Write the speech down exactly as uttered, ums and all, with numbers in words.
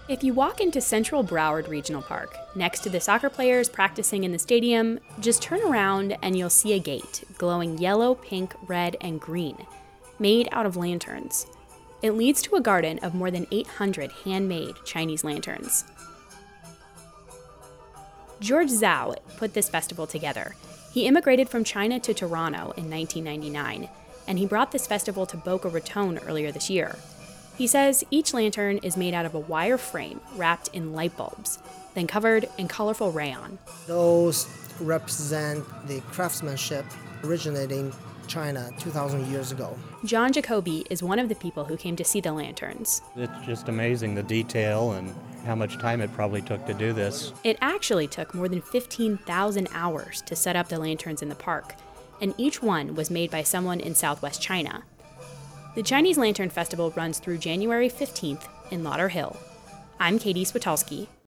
If you walk into Central Broward Regional Park, next to the soccer players practicing in the stadium, just turn around and you'll see a gate glowing yellow, pink, red, and green, made out of lanterns. It leads to a garden of more than eight hundred handmade Chinese lanterns. George Zhao put this festival together. He immigrated from China to Toronto in nineteen ninety-nine, and he brought this festival to Boca Raton earlier this year. He says each lantern is made out of a wire frame wrapped in light bulbs, then covered in colorful rayon. Those represent the craftsmanship originating China two thousand years ago. John Jacoby is one of the people who came to see the lanterns. It's just amazing, the detail and how much time it probably took to do this. It actually took more than fifteen thousand hours to set up the lanterns in the park, and each one was made by someone in southwest China. The Chinese Lantern Festival runs through January fifteenth in Lauderhill. I'm Katie Switalski.